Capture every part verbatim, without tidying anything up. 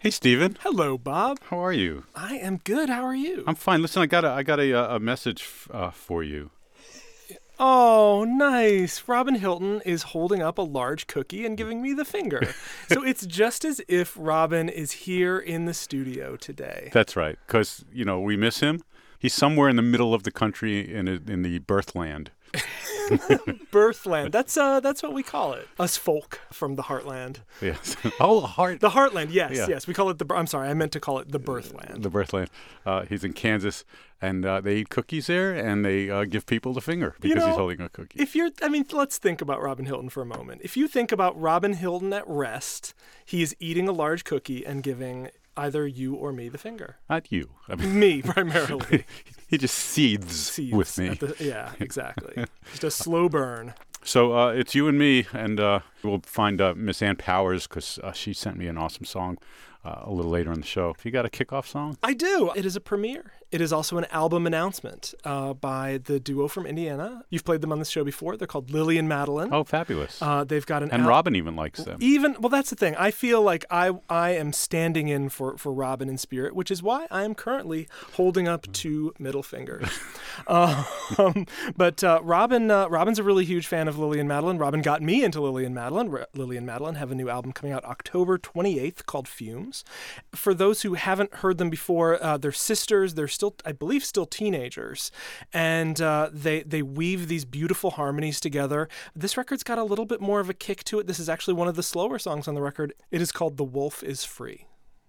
Hey, Stephen. Hello, Bob. How are you? I am good. How are you? I'm fine. Listen, I got a, I got a, uh, a message uh, for you. Oh, nice. Robin Hilton is holding up a large cookie and giving me the finger. So it's just as if Robin is here in the studio today. That's right, because, you know, we miss him. He's somewhere in the middle of the country in a, in the birthland. Birthland. That's uh that's what we call it. Us folk from the heartland. Yes. Oh, heart. The heartland. Yes, Yeah. yes. We call it the I'm sorry. I meant to call it the birthland. The birthland. Uh, he's in Kansas, and uh, they eat cookies there, and they uh, give people the finger because You know, he's holding a cookie. If you're I mean, let's think about Robin Hilton for a moment. If you think about Robin Hilton at rest, he is eating a large cookie and giving either you or me the finger. Not you. I mean, Me, primarily. he just seethes, Seeds with me. at the- yeah, exactly. Just a slow burn. So uh, it's you and me, and uh, we'll find uh, Miss Ann Powers because uh, she sent me an awesome song uh, a little later in the show. You got a kickoff song? I do. It is a premiere. It is also an album announcement uh, by the duo from Indiana. You've played them on this show before. They're called Lily and Madeline. Oh, fabulous. Uh, they've got an and al- Robin even likes them. Even well, that's the thing. I feel like I I am standing in for, for Robin in spirit, which is why I am currently holding up two middle fingers. um, but uh, Robin uh, Robin's a really huge fan of Lily and Madeline. Robin got me into Lily and Madeline. R- Lily and Madeline have a new album coming out October twenty-eighth called Fumes. For those who haven't heard them before, uh, they're sisters. They're still, I believe, still teenagers, and uh, they they weave these beautiful harmonies together. This record's got a little bit more of a kick to it. This is actually one of the slower songs on the record. It is called "The Wolf Is Free."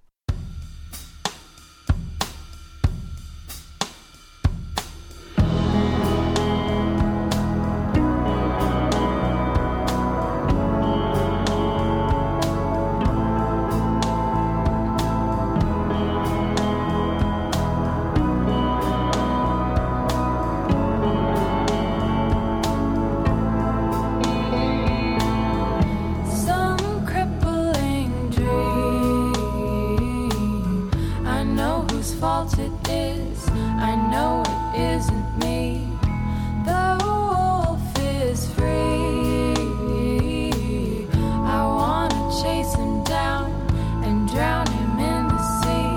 Some crippling dream. I know whose fault it is. I know it isn't me. The wolf is free. I wanna chase him down and drown him in the sea.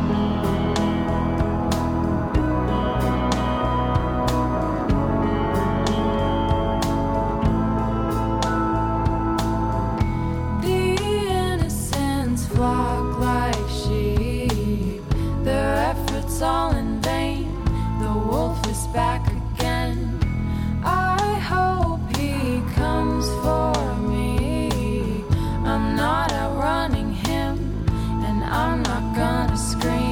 The innocents flock like sheep, their efforts all in vain. The wolf is back again. I hope he comes for me. I'm not outrunning him, and I'm not gonna scream.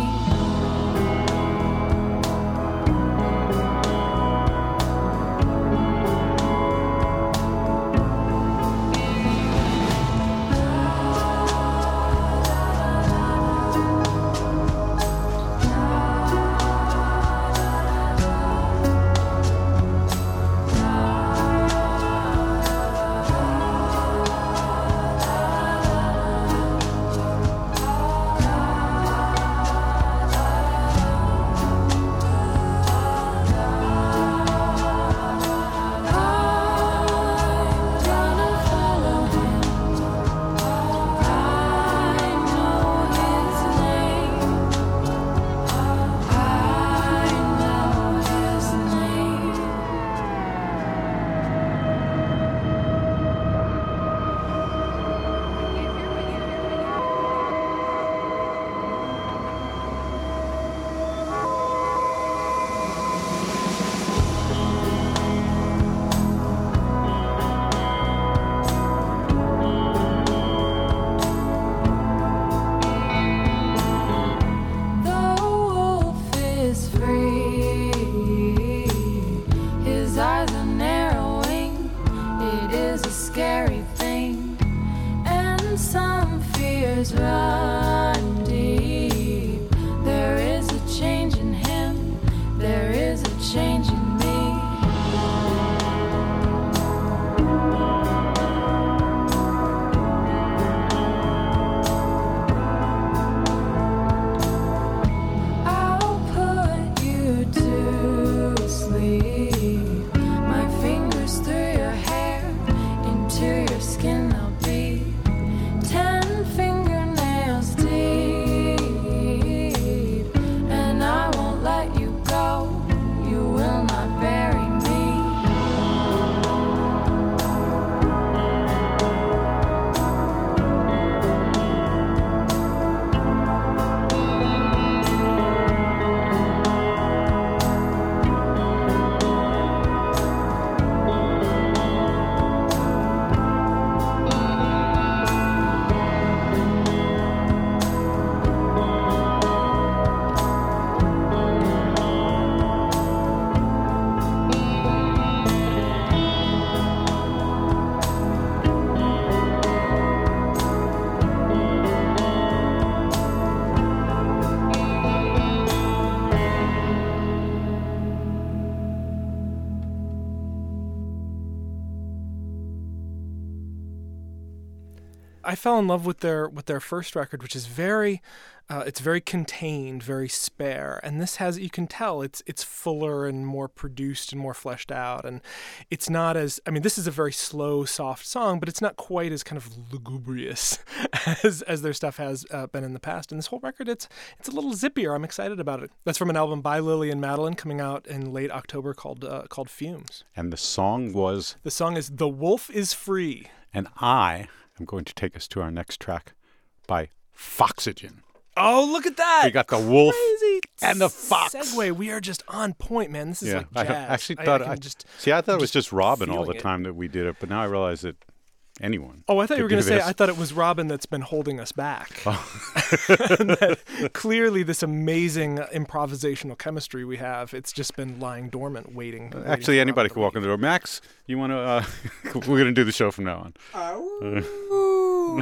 I fell in love with their with their first record, which is very, uh, it's very contained, very spare, and this has, you can tell it's it's fuller and more produced and more fleshed out, and it's not as, I mean, this is a very slow, soft song, but it's not quite as kind of lugubrious as as their stuff has uh, been in the past. And this whole record, it's it's a little zippier. I'm excited about it. That's from an album by Lily and Madeline coming out in late October called uh, called Fumes. And the song was? The song is "The Wolf is Free." And I am going to take us to our next track by Foxygen. Oh, look at that! We got the wolf Crazy and the fox. Segue. We are just on point, man. This is Yeah, like I jazz. actually thought I, I I, can just see. I thought it was just just Robin all feeling the it. time that we did it, but now I realize that anyone. Oh, I thought you were could going to do say, this. I thought it was Robin that's been holding us back. Oh. And that clearly, this amazing improvisational chemistry we have, it's just been lying dormant, waiting. waiting Actually, for anybody Robin can walk in the door. Max, you want to? Uh, we're going to do the show from now on. Ow.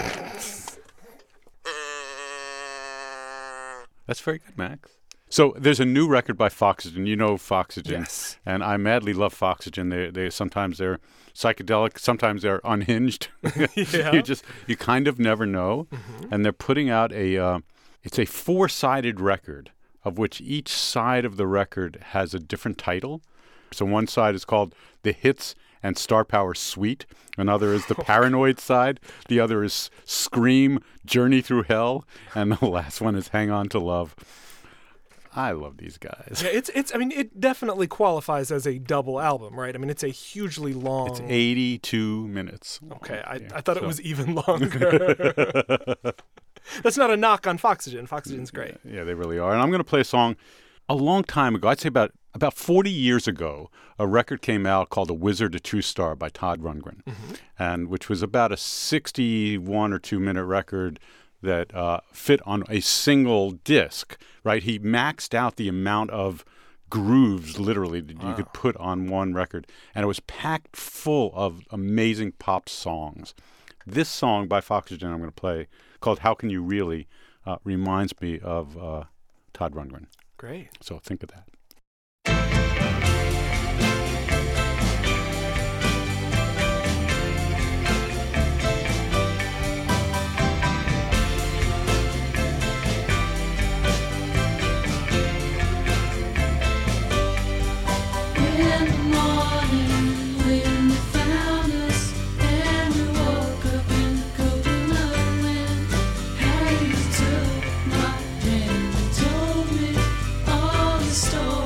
That's very good, Max. So there's a new record by Foxygen. You know Foxygen, Yes. and I madly love Foxygen. They they sometimes they're psychedelic, sometimes they're unhinged. Yeah. You just you kind of never know. Mm-hmm. And they're putting out a uh, it's a four-sided record of which each side of the record has a different title. So one side is called The Hits and Star Power Suite. Another is the Paranoid side. The other is Scream, Journey Through Hell. And the last one is Hang On to Love. I love these guys. Yeah, it's it's. I mean, it definitely qualifies as a double album, right? I mean, it's a hugely long. It's eighty-two minutes. Okay, I, Yeah, I thought it so- was even longer. That's not a knock on Foxygen. Foxygen's great. Yeah, they really are. And I'm going to play a song a long time ago. I'd say about about forty years ago, a record came out called A Wizard, a True Star by Todd Rundgren, Mm-hmm. and which was about a sixty-one or two minute record that uh, fit on a single disc, right? He maxed out the amount of grooves, literally, that you could put on one record, and it was packed full of amazing pop songs. This song by Foxygen I'm going to play, called How Can You Really, uh, reminds me of uh, Todd Rundgren. Great. So think of that. In the morning when you found us and we woke up in the coconut wind, how you took my hand and told me all the stories.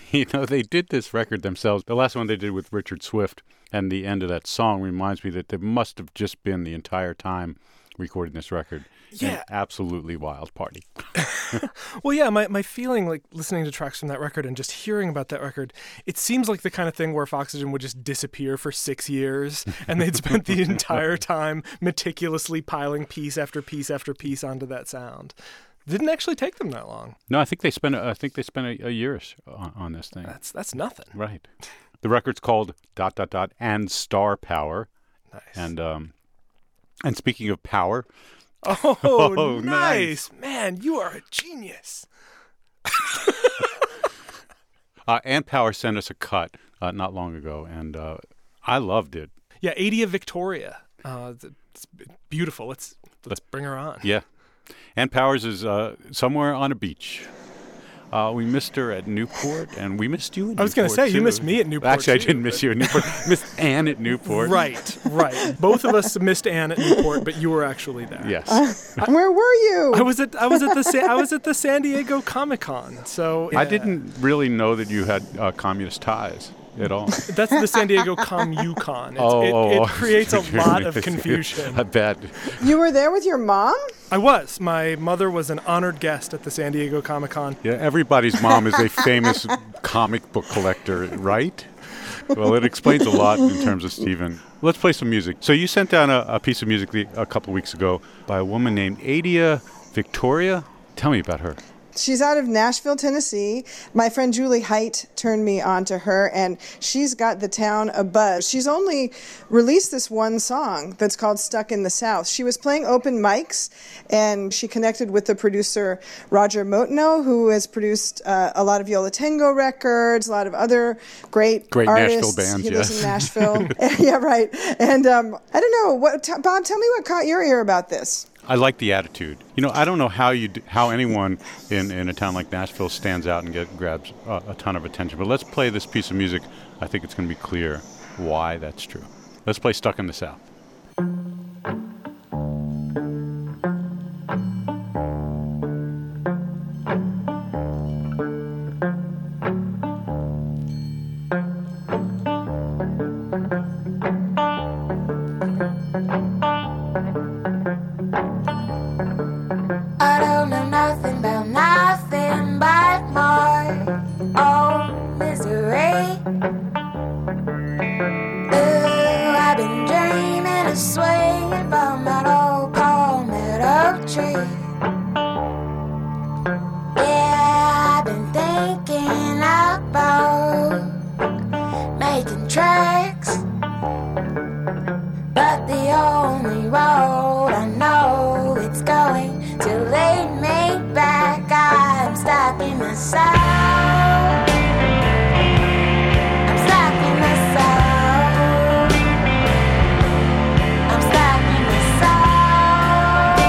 You know, they did this record themselves. The last one they did with Richard Swift, and the end of that song reminds me that they must have just been the entire time recording this record. Yeah. An absolutely wild party. Well, yeah, my, my feeling, like, listening to tracks from that record and just hearing about that record, it seems like the kind of thing where Foxygen would just disappear for six years, and they'd spent the entire time meticulously piling piece after piece after piece onto that sound. Didn't actually take them that long. No, I think they spent. I think they spent a, a year on, on this thing. That's that's nothing. Right. The record's called dot dot dot and Star Power. Nice. And um, and speaking of power. Oh, Oh, nice. nice. Man, you are a genius. Uh, Ant Power sent us a cut uh, not long ago, and uh, I loved it. Yeah, Adia Victoria. Uh, it's beautiful. Let's let's bring her on. Yeah. Ant Powers is uh, somewhere on a beach. Uh, we missed her at Newport, and we missed you at I was going to Newport, say, you too. missed me at Newport, Actually, I too, didn't miss but- you at Newport. Missed Anne at Newport. Right, right. Both of us missed Anne at Newport, but you were actually there. Yes. Where were you? I was at I was at the Sa- I was at the San Diego Comic Con. So I yeah. didn't really know that you had uh, communist ties at all. That's the San Diego ComUcon. It's, Oh, it, oh, it oh. creates a lot of confusion. I bet. You were there with your mom? I was. My mother was an honored guest at the San Diego Comic Con. Yeah, everybody's mom is a famous comic book collector, right? Well, it explains a lot in terms of Stephen. Let's play some music. So you sent down a, a piece of music the, a couple of weeks ago by a woman named Adia Victoria. Tell me about her. She's out of Nashville, Tennessee. My friend Julie Height turned me on to her, and she's got the town abuzz. She's only released this one song that's called Stuck in the South. She was playing open mics, and she connected with the producer Roger Moteno, who has produced uh, a lot of Yola Tango records, a lot of other great, Great artists. Nashville bands, He lives yes. in Nashville. Yeah, right. And um, I don't know, what, t- Bob, tell me what caught your ear about this. I like the attitude. You know, I don't know how you d- how anyone in, in a town like Nashville stands out and get grabs uh, a ton of attention. But let's play this piece of music. I think it's going to be clear why that's true. Let's play Stuck in the South. I don't know nothing about nothing but more old misery. Ooh, I've been dreaming of swinging from that old palmetto tree. Yeah, I've been thinking about making tracks, but the only road I know it's going to lead me back. I'm stuck in the South. I'm stuck in the South. I'm stuck in the South.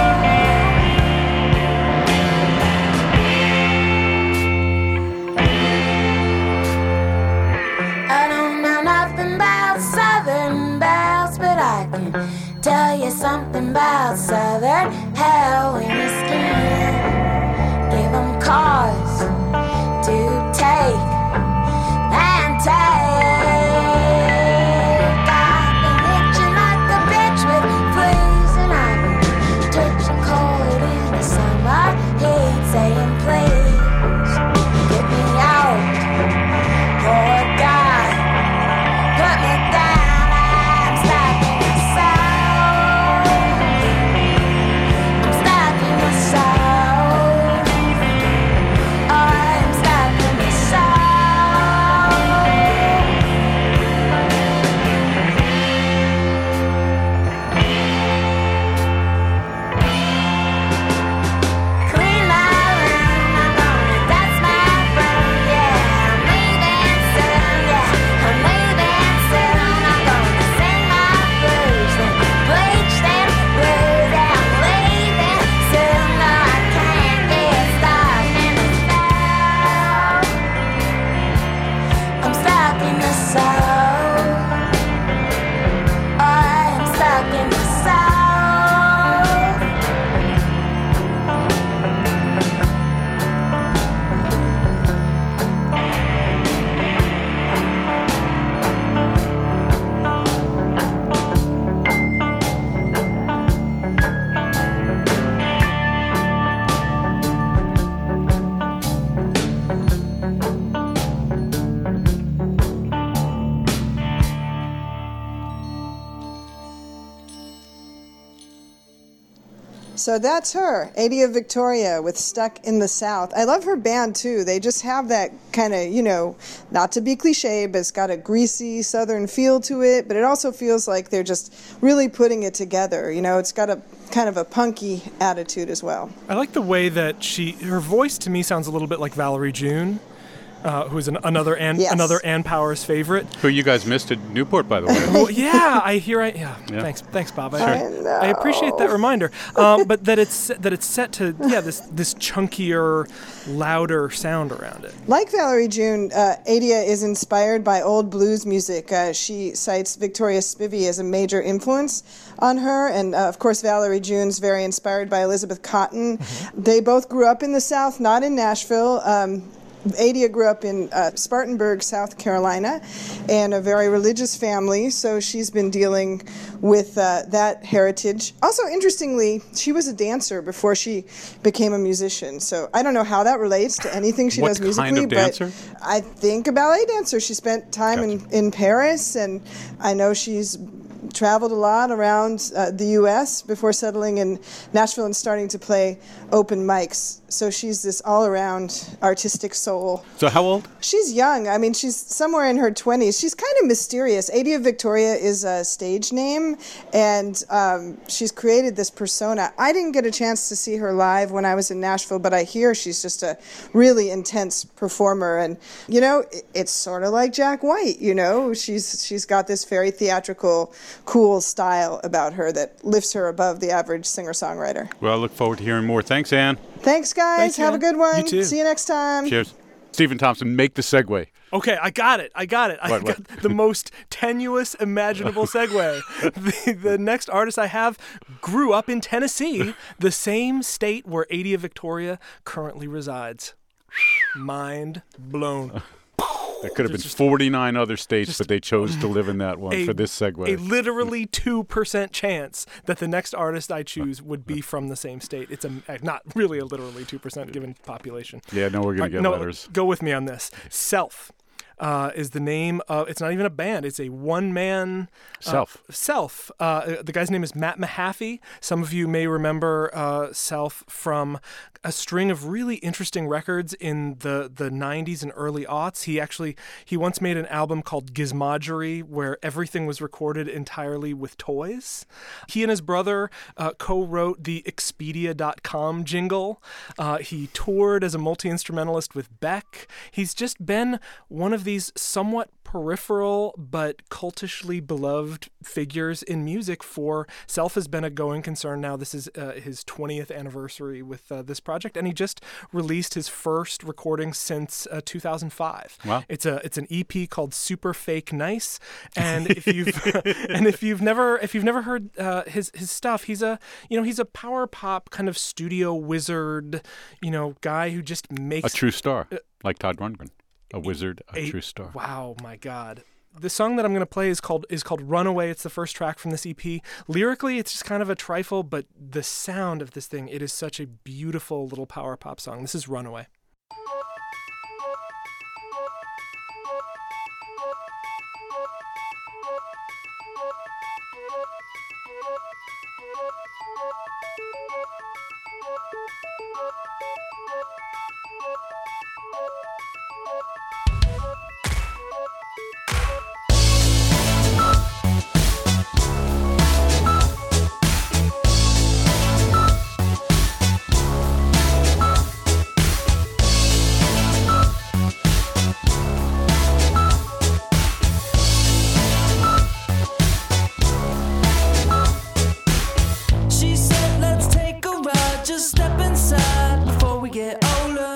I don't know nothing about Southern bells, but I can tell you something about Southern hell in your skin. Give 'em cause to take and take. I've been itching like a bitch with fleas, and I've been touching cold in the summer heat, saying please get me out, Lord God, put me down. I'm stuck in the South. I'm stuck in the South. So that's her, Adia Victoria with Stuck in the South. I love her band too. They just have that kind of, you know, not to be cliche, but it's got a greasy southern feel to it, but it also feels like they're just really putting it together. You know, it's got a kind of a punky attitude as well. I like the way that she, her voice to me sounds a little bit like Valerie June. Uh, who's an, another Ann, yes. another Ann Powers favorite? Who you guys missed at Newport, by the way. Well, yeah, I hear. I yeah. Yeah. Thanks, thanks, Bob. I, Sure. I appreciate that reminder. Um, but that it's that it's set to yeah this this chunkier, louder sound around it. Like Valerie June, uh, Adia is inspired by old blues music. Uh, she cites Victoria Spivey as a major influence on her, and uh, of course Valerie June's very inspired by Elizabeth Cotten. Mm-hmm. They both grew up in the South, not in Nashville. Um, Adia grew up in uh, Spartanburg, South Carolina, and a very religious family, so she's been dealing with uh, that heritage. Also, interestingly, she was a dancer before she became a musician, so I don't know how that relates to anything she What does musically, kind of dancer? but I think a ballet dancer. She spent time Gotcha. in, in Paris, and I know she's traveled a lot around uh, the U S before settling in Nashville and starting to play open mics. So she's this all-around artistic soul. So how old? She's young. I mean, she's somewhere in her twenties. She's kind of mysterious. Adia Victoria is a stage name, and um, she's created this persona. I didn't get a chance to see her live when I was in Nashville, but I hear she's just a really intense performer. And, you know, it, it's sort of like Jack White, you know? She's She's got this very theatrical, cool style about her that lifts her above the average singer-songwriter. Well, I look forward to hearing more. Thanks, Ann. Thanks, guys. Thanks, Have Ann. a good one. You too. See you next time. Cheers. Stephen Thompson, make the segue. Okay, I got it. I got it. I What, got what? the most tenuous imaginable segue. the, the next artist I have grew up in Tennessee, the same state where Adia Victoria currently resides. Mind blown. There could have been Just- forty-nine other states, but they chose to live in that one a- for this segue. A literally two percent chance that the next artist I choose would be from the same state. It's a not really a literally two percent given population. Yeah, no, we're going All to get right, no, letters. Go with me on this. Self uh, is the name of. It's not even a band. It's a one-man. Uh, Self. Self. Uh, the guy's name is Matt Mahaffey. Some of you may remember uh, Self from a string of really interesting records in the, the nineties and early aughts. He actually, he once made an album called Gizmogery where everything was recorded entirely with toys. He and his brother uh, co-wrote the Expedia dot com jingle. Uh, he toured as a multi-instrumentalist with Beck. He's just been one of these somewhat peripheral but cultishly beloved figures in music for Self has been a going concern now. This is uh, his twentieth anniversary with uh, this project, and he just released his first recording since uh, two thousand five. Wow. It's a it's an E P called Super Fake Nice, and if you've and if you've never if you've never heard uh, his his stuff, he's a you know he's a power pop kind of studio wizard, you know, guy who just makes A true star, like Todd Rundgren. A wizard, a, a- true star. Wow, my God. The song that I'm going to play is called is called Runaway. It's the first track from this E P. Lyrically, it's just kind of a trifle, but the sound of this thing, it is such a beautiful little power pop song. This is Runaway. She said, let's take a ride, just step inside before we get older.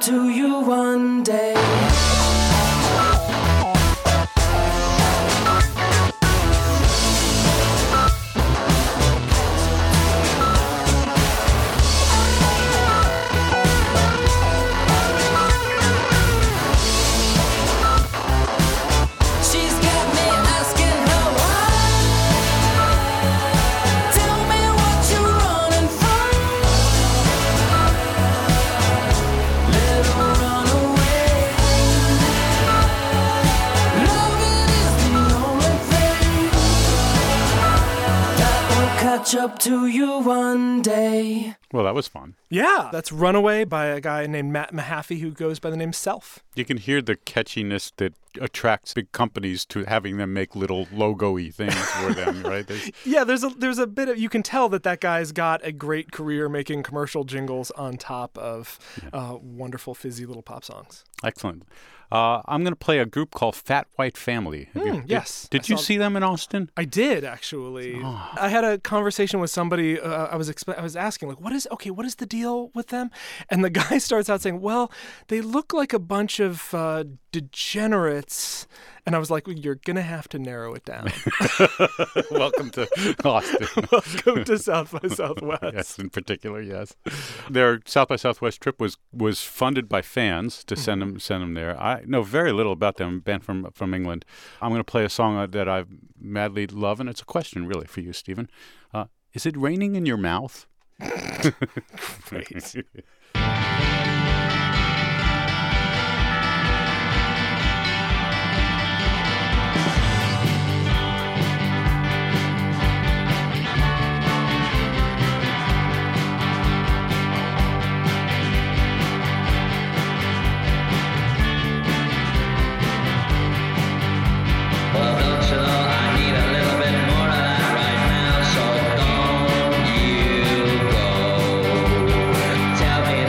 to you one day. Catch up to you one day. Well, that was fun. Yeah, that's Runaway by a guy named Matt Mahaffey who goes by the name Self. You can hear the catchiness that attracts big companies to having them make little logo-y things for them, right? There's... Yeah, there's a there's a bit of, you can tell that that guy's got a great career making commercial jingles on top of yeah. uh, wonderful fizzy little pop songs. Excellent. Uh, I'm going to play a group called Fat White Family. Mm, you, yes. Did, did you see them in Austin? I did, actually. Oh. I had a conversation with somebody. Uh, I was expe- I was asking, like, what is okay? What is the deal with them? And the guy starts out saying, well, they look like a bunch of uh, degenerates. And I was like, well, you're going to have to narrow it down. Welcome to Austin. Welcome to South by Southwest. Yes, in particular, yes. Their South by Southwest trip was was funded by fans to send them send them there. I know very little about them, band from from England. I'm going to play a song that I madly love, and it's a question, really, for you, Stephen. Uh, is it raining in your mouth? Great. Well, don't you know I need a little bit more of that right now, so don't you go. Tell me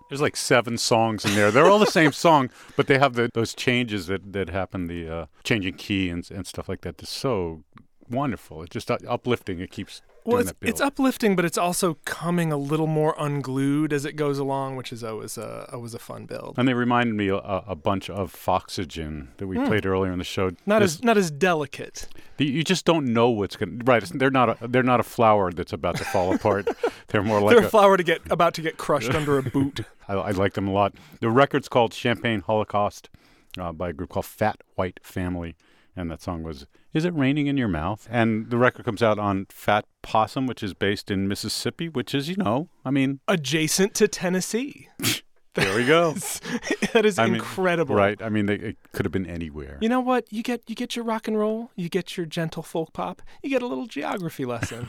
There's like seven songs in there. They're all the same song, but they have the, those changes that, that happen, the uh, changing key and and stuff like that. It's so wonderful. It's just uh, uplifting. It keeps Well, doing it's, that build. it's uplifting, but it's also coming a little more unglued as it goes along, which is always a, always a fun build. And they reminded me a, a bunch of Foxygen that we played earlier in the show. Not This- as not as delicate. the- you just don't know what's going to... Right, it's- they're not, a, they're not a flower that's about to fall apart. They're more like They're a... a flower to get about to get crushed under a boot. I, I like them a lot. The record's called Champagne Holocaust uh, by a group called Fat White Family. And that song was, Is It Raining in Your Mouth? And the record comes out on Fat Possum, which is based in Mississippi, which is, you know, I mean, Adjacent to Tennessee. there we go. That is I mean, incredible. Right. I mean, they, it could have been anywhere. You know what? You get you get your rock and roll, you get your gentle folk pop, you get a little geography lesson.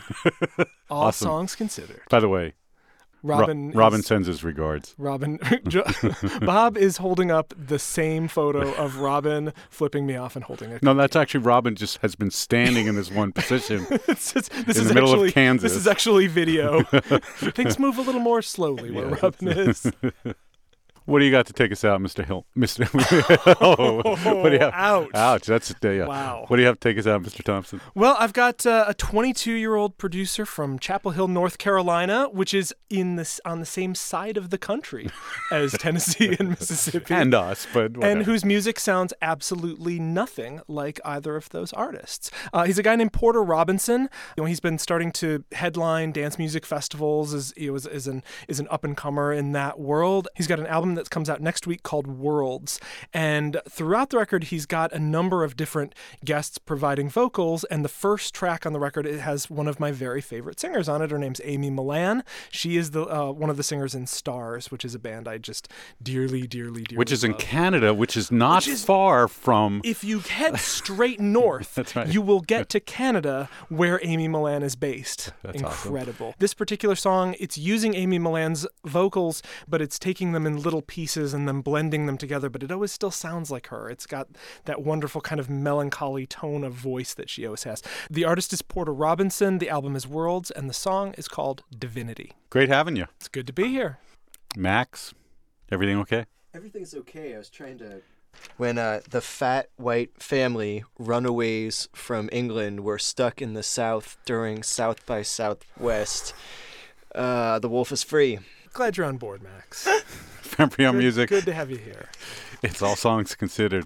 All Awesome. songs considered. By the way, Robin Ro- Robin is- sends his regards. Robin Jo- Bob is holding up the same photo of Robin flipping me off and holding a No, that's actually Robin just has been standing in this one position. It's- it's- this in is the middle of actually, Kansas. This is actually video. Things move a little more slowly where Yeah. Robin is. What do you got to take us out, Mister Hill? Mister oh, what do you have? Ouch. Ouch. That's uh, yeah. Wow. What do you have to take us out, Mister Thompson? Well, I've got uh, a twenty-two-year-old producer from Chapel Hill, North Carolina, which is in this on the same side of the country as Tennessee and Mississippi. And us, but whatever. and whose music sounds absolutely nothing like either of those artists. Uh, he's a guy named Porter Robinson. You know, he's been starting to headline dance music festivals as you know, as, as an is an up and comer in that world. He's got an album that comes out next week called Worlds, and throughout the record, he's got a number of different guests providing vocals. And the first track on the record, it has one of my very favorite singers on it. Her name's Amy Millan. She is the uh, one of the singers in Stars, which is a band I just dearly, dearly, dearly which is in love. Canada, which is not Which is- far from. If you head straight north, That's right. you will get to Canada, where Amy Millan is based. That's awesome. Incredible. This particular song, it's using Amy Millan's vocals, but it's taking them in little pieces and then blending them together, but it always still sounds like her. It's got that wonderful kind of melancholy tone of voice that she always has. The artist is Porter Robinson, the album is Worlds, and the song is called Divinity. Great having you, It's good to be here. Max. Everything okay? Everything's okay. I was trying to. When uh, the Fat White Family runaways from England were stuck in the South during South by Southwest, uh, the wolf is free. Glad you're on board, Max. Vampire Good- music. Good to have you here. It's all songs considered.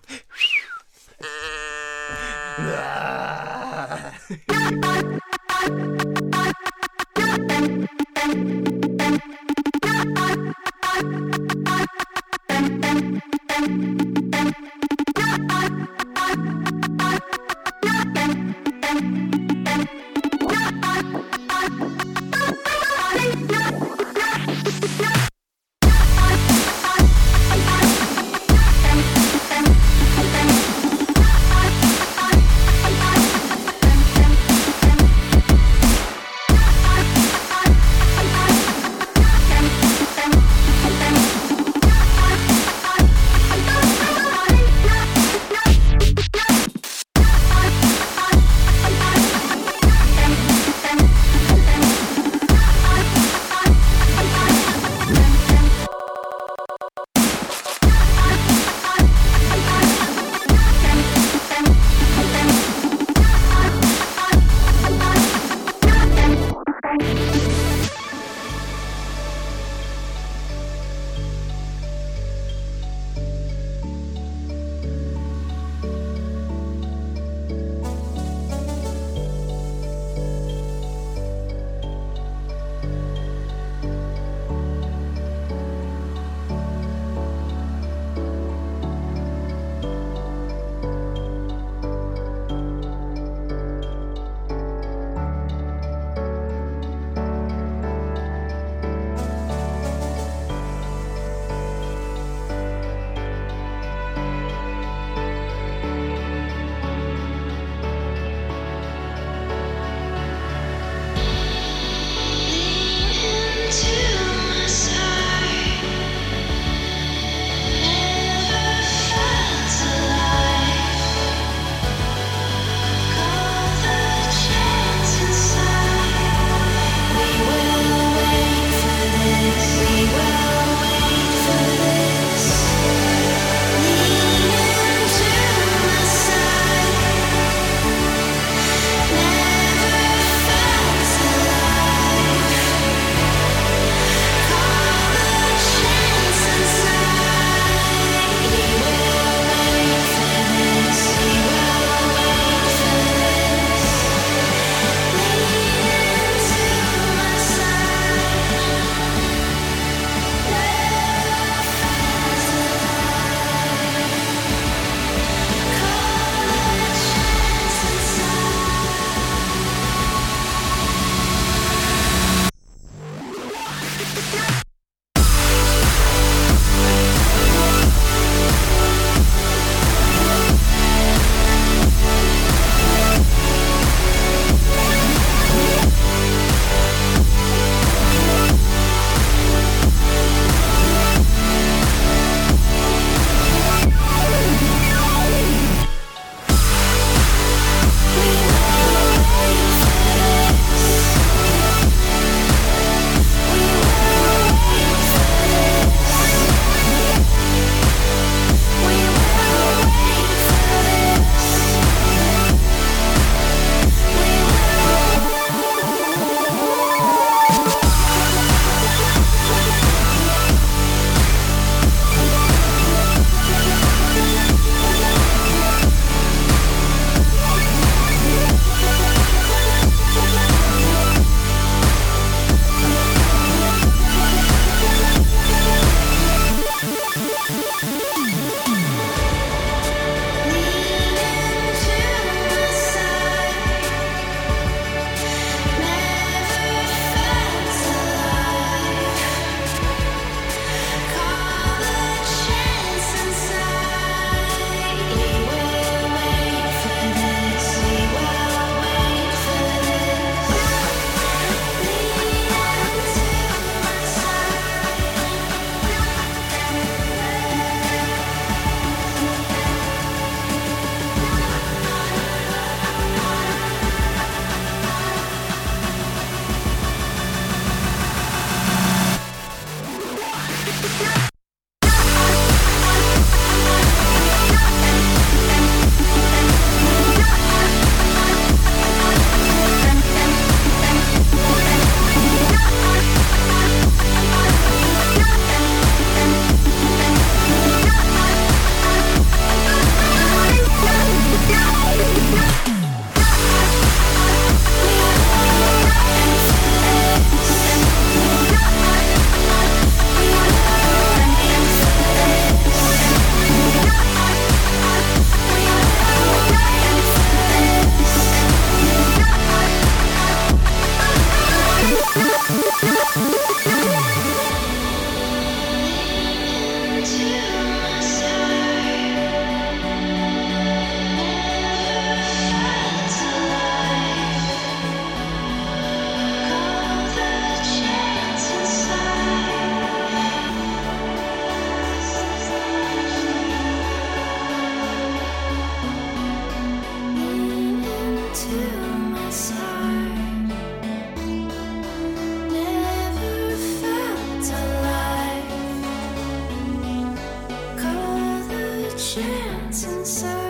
chance inside.